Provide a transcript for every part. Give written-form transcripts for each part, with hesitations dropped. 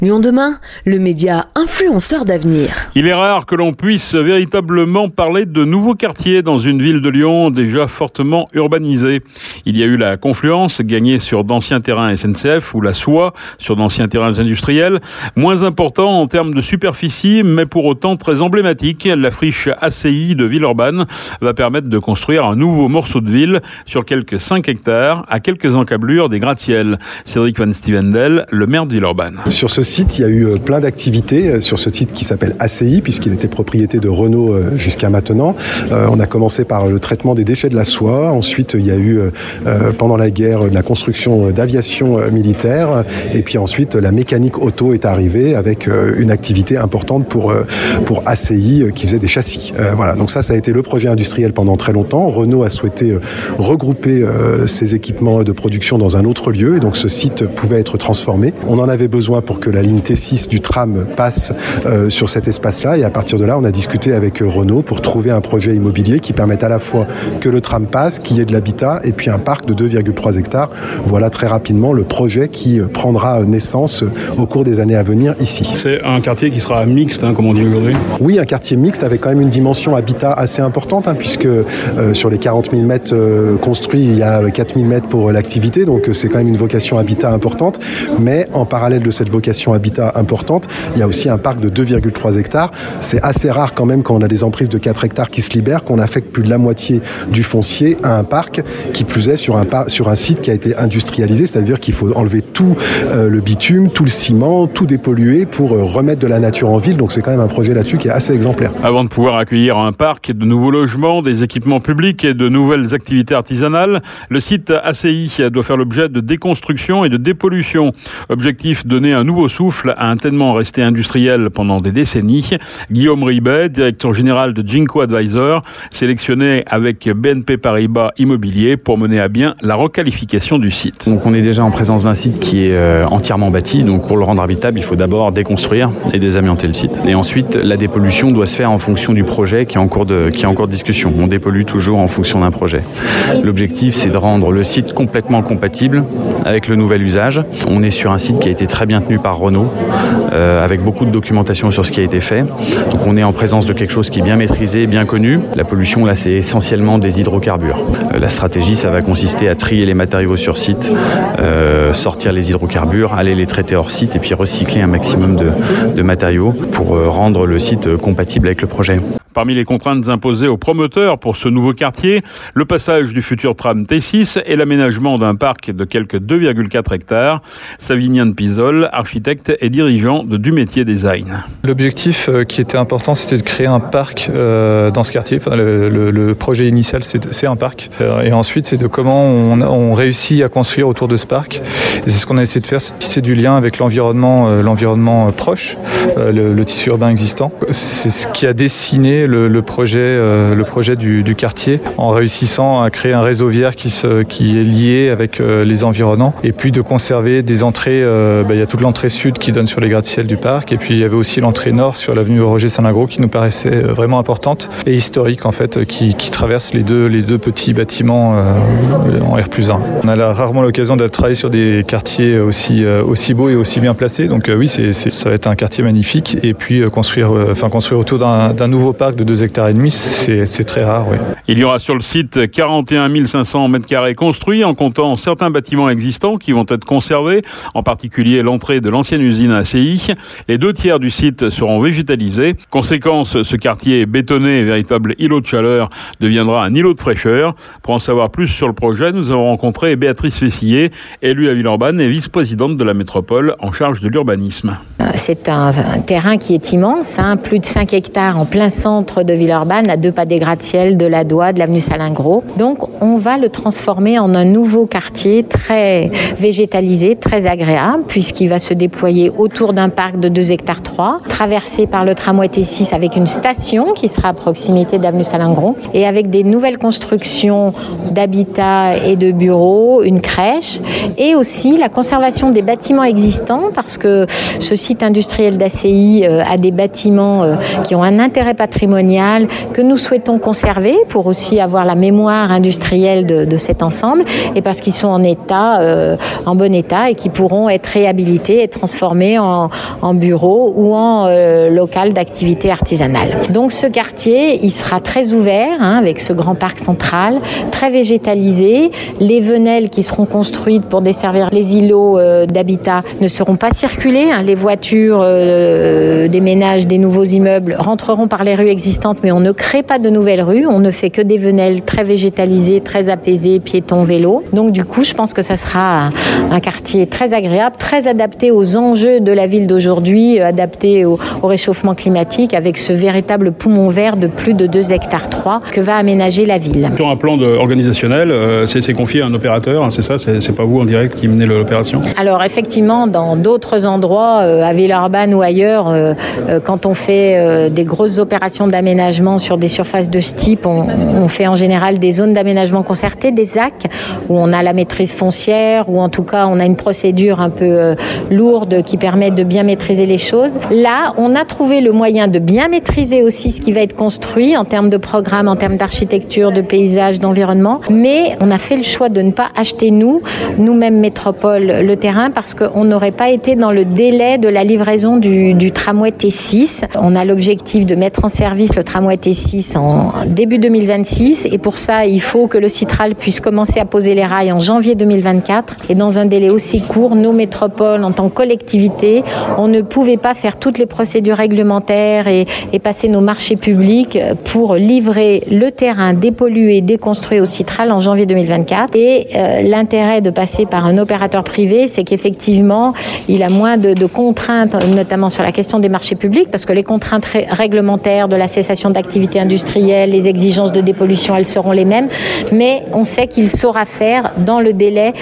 Lyon demain, le média influenceur d'avenir. Il est rare que l'on puisse véritablement parler de nouveaux quartiers dans une ville de Lyon déjà fortement urbanisée. Il y a eu la Confluence, gagnée sur d'anciens terrains SNCF, ou la Soie, sur d'anciens terrains industriels. Moins important en termes de superficie, mais pour autant très emblématique, la friche ACI de Villeurbanne va permettre de construire un nouveau morceau de ville sur quelques 5 hectares, à quelques encablures des gratte-ciel. Cédric Van Stevendel, le maire de Villeurbanne. Sur ce site, il y a eu plein d'activités sur ce site qui s'appelle ACI, puisqu'il était propriété de Renault jusqu'à maintenant. On a commencé par le traitement des déchets de la soie. Ensuite, il y a eu, pendant la guerre, la construction d'aviation militaire. Et puis ensuite, la mécanique auto est arrivée avec une activité importante pour ACI qui faisait des châssis. Voilà. Donc ça a été le projet industriel pendant très longtemps. Renault a souhaité regrouper ses équipements de production dans un autre lieu. Et donc ce site pouvait être transformé. On en avait besoin pour que la ligne T6 du tram passe sur cet espace-là. Et à partir de là, on a discuté avec Renault pour trouver un projet immobilier qui permette à la fois que le tram passe, qu'il y ait de l'habitat et puis un parc de 2,3 hectares. Voilà très rapidement le projet qui prendra naissance au cours des années à venir ici. C'est un quartier qui sera mixte, comme on dit aujourd'hui. Oui, un quartier mixte avec quand même une dimension habitat assez importante, puisque sur les 40 000 mètres construits, il y a 4 000 mètres pour l'activité. Donc c'est quand même une vocation habitat importante. Mais en parallèle de cette vocation habitat importante, il y a aussi un parc de 2,3 hectares. C'est assez rare quand même quand on a des emprises de 4 hectares qui se libèrent, qu'on affecte plus de la moitié du foncier à un parc, qui plus est sur un site qui a été industrialisé, c'est-à-dire qu'il faut enlever tout le bitume, tout le ciment, tout dépolluer pour remettre de la nature en ville. Donc c'est quand même un projet là-dessus qui est assez exemplaire. Avant de pouvoir accueillir un parc, de nouveaux logements, des équipements publics et de nouvelles activités artisanales, le site ACI doit faire l'objet de déconstruction et de dépollution. Objectif, donner un nouveau souffle à un tellement resté industriel pendant des décennies. Guillaume Ribet, directeur général de Ginko Advisor, sélectionné avec BNP Paribas Immobilier pour mener à bien la requalification du site. Donc on est déjà en présence d'un site qui est entièrement bâti. Donc pour le rendre habitable, il faut d'abord déconstruire et désamianter le site. Et ensuite, la dépollution doit se faire en fonction du projet qui est en cours de discussion. On dépollue toujours en fonction d'un projet. L'objectif, c'est de rendre le site complètement compatible avec le nouvel usage. On est sur un site qui a été très bien tenu par Renault, avec beaucoup de documentation sur ce qui a été fait. Donc on est en présence de quelque chose qui est bien maîtrisé, bien connu. La pollution, là, c'est essentiellement des hydrocarbures. La stratégie, ça va consister à trier les matériaux sur site, sortir les hydrocarbures, aller les traiter hors site et puis recycler un maximum de matériaux pour rendre le site compatible avec le projet. Parmi les contraintes imposées aux promoteurs pour ce nouveau quartier, le passage du futur tram T6 et l'aménagement d'un parc de quelques 2,4 hectares. Savinien Pizol, architecte et dirigeant de Dumétier Design. L'objectif qui était important, c'était de créer un parc dans ce quartier. Enfin, le projet initial, c'est un parc. Et ensuite, c'est de comment on réussit à construire autour de ce parc. Et c'est ce qu'on a essayé de faire, c'est de tisser du lien avec l'environnement proche, le tissu urbain existant. C'est ce qui a dessiné le projet du quartier, en réussissant à créer un réseau viaire qui est lié avec les environnants, et puis de conserver des entrées. Il y a toute l'entrée sud qui donne sur les gratte-ciel du parc, et puis il y avait aussi l'entrée nord sur l'avenue Roger Salingro qui nous paraissait vraiment importante et historique en fait, qui traverse les deux petits bâtiments en R+1. On a rarement l'occasion de travailler sur des quartiers aussi beaux et aussi bien placés, donc oui, ça va être un quartier magnifique, et puis construire autour d'un nouveau parc de 2,5 hectares, c'est très rare. Oui. Il y aura sur le site 41 500 m² construits, en comptant certains bâtiments existants qui vont être conservés, en particulier l'entrée de l'ancienne usine ACI. Les 2/3 du site seront végétalisés. Conséquence, ce quartier bétonné, véritable îlot de chaleur, deviendra un îlot de fraîcheur. Pour en savoir plus sur le projet, nous avons rencontré Béatrice Fessillier, élue à Villeurbanne et vice-présidente de la métropole en charge de l'urbanisme. C'est un terrain qui est immense, plus de 5 hectares en plein centre de Villeurbanne, à 2 pas des gratte-ciel, de la Doua, de l'avenue Salingro. Donc on va le transformer en un nouveau quartier très végétalisé, très agréable, puisqu'il va se déployer autour d'un parc de 2,3 hectares, traversé par le tramway T6 avec une station qui sera à proximité de l'avenue Salingro, et avec des nouvelles constructions d'habitat et de bureaux, une crèche, et aussi la conservation des bâtiments existants, parce que ceux-ci site industriel d'ACI a des bâtiments qui ont un intérêt patrimonial que nous souhaitons conserver pour aussi avoir la mémoire industrielle de cet ensemble et parce qu'ils sont en bon état et qui pourront être réhabilités et transformés en bureaux ou en local d'activité artisanale. Donc ce quartier, il sera très ouvert avec ce grand parc central, très végétalisé. Les venelles qui seront construites pour desservir les îlots d'habitat ne seront pas circulées. Les voitures des ménages, des nouveaux immeubles rentreront par les rues existantes, mais on ne crée pas de nouvelles rues. On ne fait que des venelles très végétalisées, très apaisées, piétons, vélos. Donc du coup, je pense que ça sera un quartier très agréable, très adapté aux enjeux de la ville d'aujourd'hui, adapté au réchauffement climatique, avec ce véritable poumon vert de plus de 2,3 hectares que va aménager la ville. Sur un plan organisationnel, c'est confié à un opérateur, c'est ça, c'est pas vous en direct qui menez l'opération? Alors effectivement, dans d'autres endroits, à Villeurbanne ou ailleurs, quand on fait des grosses opérations d'aménagement sur des surfaces de ce type, on fait en général des zones d'aménagement concerté, des ZAC, où on a la maîtrise foncière, ou en tout cas on a une procédure un peu lourde qui permet de bien maîtriser les choses. Là, on a trouvé le moyen de bien maîtriser aussi ce qui va être construit en termes de programme, en termes d'architecture, de paysage, d'environnement, mais on a fait le choix de ne pas acheter nous-mêmes métropole, le terrain parce qu'on n'aurait pas été dans le délai de la livraison du tramway T6. On a l'objectif de mettre en service le tramway T6 en début 2026 et pour ça, il faut que le Citral puisse commencer à poser les rails en janvier 2024 et dans un délai aussi court, nos métropoles en tant que collectivité, on ne pouvait pas faire toutes les procédures réglementaires et passer nos marchés publics pour livrer le terrain dépollué, déconstruit au Citral en janvier 2024. Et l'intérêt de passer par un opérateur privé, c'est qu'effectivement, il a moins de contraintes, notamment sur la question des marchés publics, parce que les contraintes réglementaires de la cessation d'activité industrielle, les exigences de dépollution, elles seront les mêmes, mais on sait qu'il saura faire dans le délai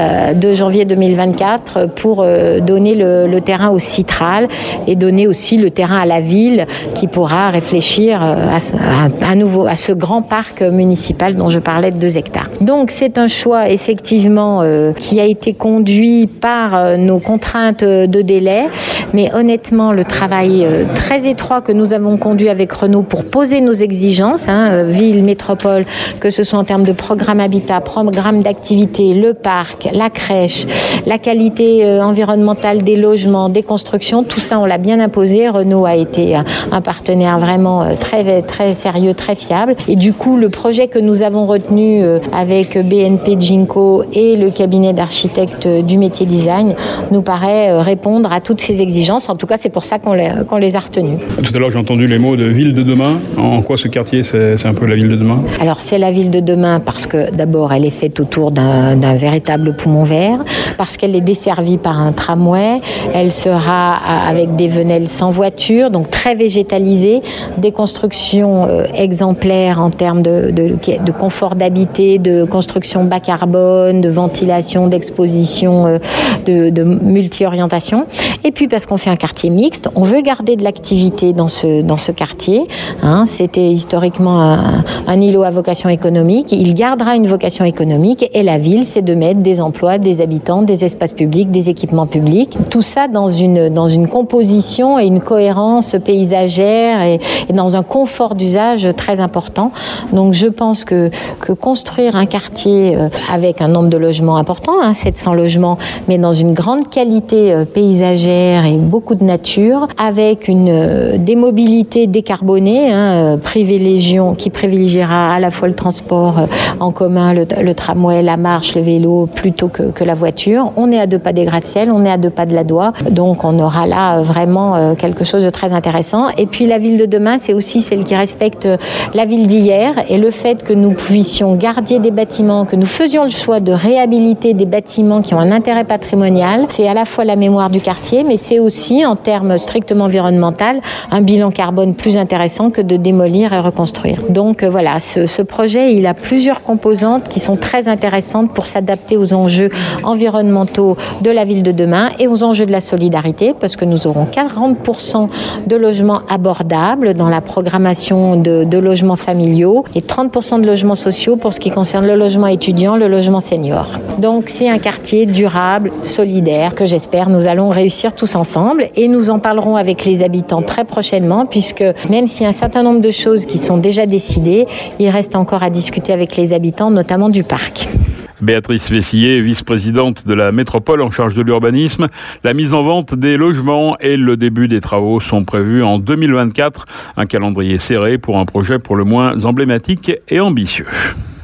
de janvier 2024 pour donner le terrain au Citral et donner aussi le terrain à la ville qui pourra réfléchir à nouveau à ce grand parc municipal dont je parlais de 2 hectares. Donc c'est un choix effectivement qui a été conduit par nos contraintes de délai, mais honnêtement le travail très étroit que nous avons conduit avec Renault pour poser nos exigences, ville, métropole, que ce soit en termes de programme habitat, programme d'activité, le parc, la crèche, la qualité environnementale des logements, des constructions, tout ça on l'a bien imposé. Renault a été un partenaire vraiment très, très sérieux, très fiable. Et du coup, le projet que nous avons retenu avec BNP Ginko et le cabinet d'architectes du métier design nous paraît répondre à toutes ces exigences. En tout cas, c'est pour ça qu'on les a retenus. Tout à l'heure, j'ai entendu les mots de ville de demain. En quoi ce quartier, c'est un peu la ville de demain? Alors, c'est la ville de demain parce que d'abord, elle est faite autour d'un véritable poumon vert, parce qu'elle est desservie par un tramway. Elle sera avec des venelles sans voiture, donc très végétalisée, des constructions exemplaires en termes de confort d'habiter, de construction bas carbone, de ventilation, d'exposition, de multi-orientation. Et puis parce qu'on fait un quartier mixte, on veut garder de l'activité dans ce quartier. C'était historiquement un îlot à vocation économique. Il gardera une vocation économique et la ville, c'est de mettre des emplois, des habitants, des espaces publics, des équipements publics. Tout ça dans une composition et une cohérence paysagère et dans un confort d'usage très important. Donc je pense que construire un quartier avec un nombre de logements important, 700 logements, mais dans une grande qualité paysagère et beaucoup de nature, avec des mobilités décarbonées, qui privilégiera à la fois le transport en commun, le tramway, la marche, le vélo, plutôt que la voiture. On est à 2 pas des gratte-ciel, on est à 2 pas de la Doua, donc on aura là vraiment quelque chose de très intéressant. Et puis la ville de demain, c'est aussi celle qui respecte la ville d'hier, et le fait que nous puissions garder des bâtiments, que nous faisions le choix de réhabiliter des bâtiments qui ont un intérêt patrimonial, c'est à la fois la mémoire du quartier, mais c'est aussi, en termes strictement environnementaux, un bilan carbone plus intéressant que de démolir et reconstruire. Donc voilà, ce projet, il a plusieurs composantes qui sont très intéressantes pour s'adapter aux enjeux environnementaux de la ville de demain et aux enjeux de la solidarité, parce que nous aurons 40% de logements abordables dans la programmation de logements familiaux et 30% de logements sociaux pour ce qui concerne le logement étudiant, le logement senior. Donc c'est un quartier durable, solidaire, que j'espère nous allons réussir tous ensemble. ensemble et nous en parlerons avec les habitants très prochainement puisque même s'il y a un certain nombre de choses qui sont déjà décidées, il reste encore à discuter avec les habitants, notamment du parc. Béatrice Vessillier, vice-présidente de la métropole en charge de l'urbanisme. La mise en vente des logements et le début des travaux sont prévus en 2024. Un calendrier serré pour un projet pour le moins emblématique et ambitieux.